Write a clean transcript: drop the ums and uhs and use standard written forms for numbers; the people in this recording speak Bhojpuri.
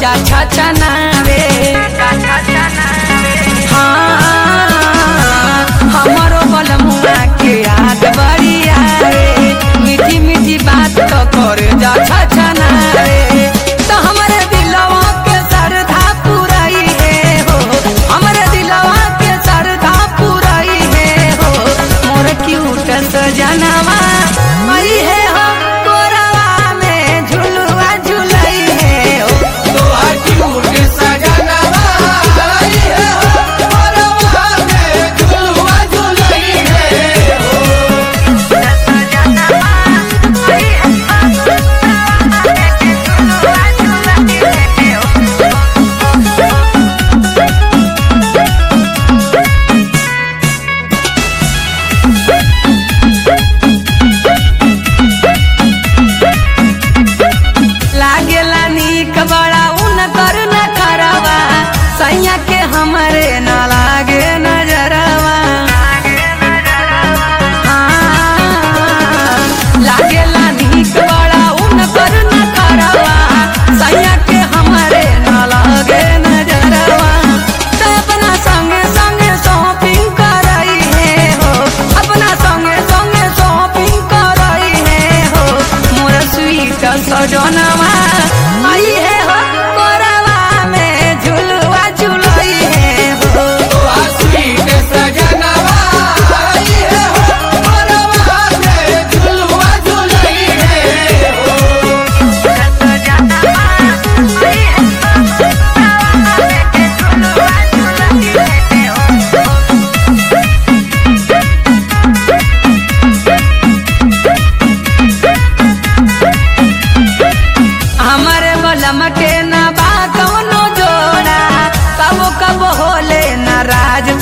गाछा चनावे। हाँ हमारो बलमुआ के याद बड़ी आवे, मीठी मीठी बात तो करे गाछा चनावे। तो हमारे दिलवा के सरधा पुराई है हो, हमारे दिलवा के सरधा पुराई है हो। मोर क्यूट सजनवा मई है हो, कोरवा में झुलुआ झुलई है हो। तोहार क्यूट सजनवा आई है हो, कोरवा में झुलुआ झुलई है हो। लागेला नीक बड़ा उन कर न खराबा, सैया के हमरे न लागे नजरवा। हाँ, लागेला नीक बड़ा उन कर न खराबा, सैया के हमरे न लागे नजरवा। तो अपना संगे संगे शॉपिंग करई है हो, अपना संगे संगे शॉपिंग करई है हो। मोर स्वीट सजनवा आई है हो, कोरवा में झुलुआ झुलई है हो। तोहार स्वीट सजनवा आई है हो, कोरवा में झुलुआ झुलई है हो। हमारे बलम के न बा कौनो जोड़ा, कबो कबो होले नाराज